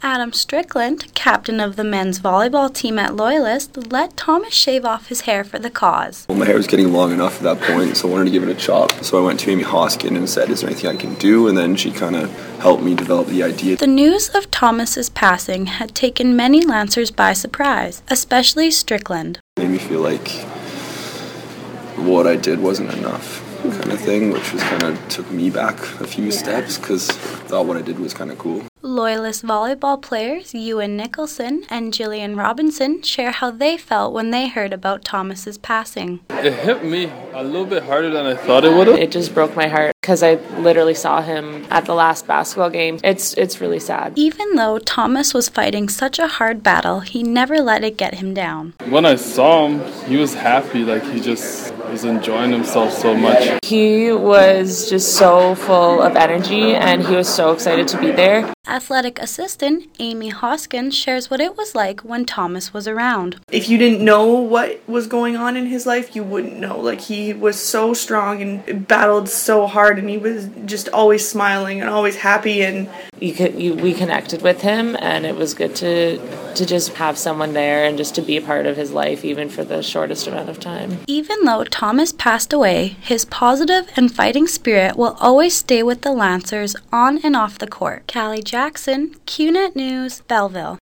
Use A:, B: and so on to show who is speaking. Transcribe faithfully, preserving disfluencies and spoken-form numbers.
A: Adam Strickland, captain of the men's volleyball team at Loyalist, let Thomas shave off his hair for the cause.
B: Well, my hair was getting long enough at that point, so I wanted to give it a chop. So I went to Amy Hoskin and said, is there anything I can do? And then she kind of helped me develop the idea.
A: The news of Thomas's passing had taken many Lancers by surprise, especially Strickland.
B: It made me feel like what I did wasn't enough, kind of thing, which was kind of took me back a few yeah. steps because I thought what I did was kind of cool.
A: Loyalist volleyball players Ewan Nicholson and Jillian Robinson share how they felt when they heard about Thomas's passing.
C: It hit me a little bit harder than I thought it would have.
D: It just broke my heart because I literally saw him at the last basketball game. It's it's really sad.
A: Even though Thomas was fighting such a hard battle, he never let it get him down.
C: When I saw him, he was happy, like he just was enjoying himself so much.
D: He was just so full of energy and he was so excited to be there.
A: Athletic assistant Amy Hoskin shares what it was like when Thomas was around.
E: If you didn't know what was going on in his life, you wouldn't know. Like, he was so strong and battled so hard, and he was just always smiling and always happy. And
D: you could, you, we connected with him, and it was good to to just have someone there and just to be a part of his life, even for the shortest amount of time.
A: Even though Thomas passed away, his positive and fighting spirit will always stay with the Lancers on and off the court. Callie Jackson, Q net News, Belleville.